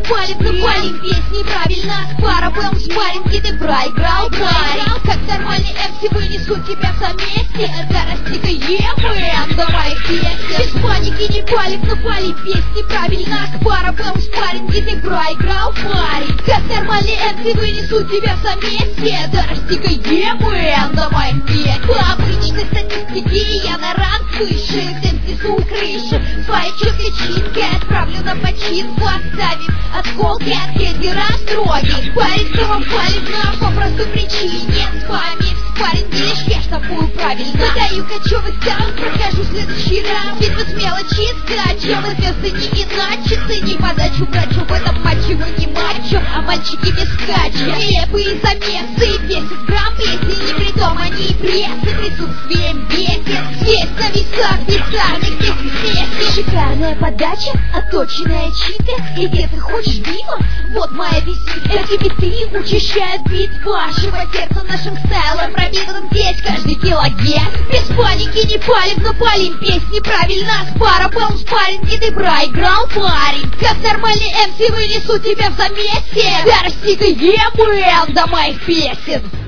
палим, но палим песни правильно. Пара был спарринг, и ты проиграл парень. Как нормальный MC вынесу тебя в заместе. Это растикаемый до моих песен. Без паники не палим, но палим песни правильно. Пара был спарринг, и ты проиграл парень. Как нормальный MC вынесу тебя в заместе. Это растикаемый до моих песен. По обычной статистике я на ранг выше. Темпису крыши, своей четкой читкой отправлю на починку. Оставив осколки от хейтера строгих. Парень снова палит, но по простой причине. С вами в спарринге лишь я штампую правильно. Выдаю кочевый саунд, прохожу следующий раунд. Ведь вы смело чисто, чем известны не иначе. Цени подачу врачу, в этом матче вы не мачо, а мальчики без кача. Нелепые замесы, 10 грамм песни, и притом они прессы присутствием бесен. Здесь на весах, весами, где вместе. Шикарная подача, отточенная чита. И где ты хочешь бива? Вот моя визитка. Эти биты учащают бит вашего сердца нашим стайлом. Пропитан здесь каждый килогерц. Без паники не палим, но палим песни правильно. С пара был спарринг, и ты проиграл парень. Как нормальный MC вынесу тебя в замесе. Я растикаемый до моих песен.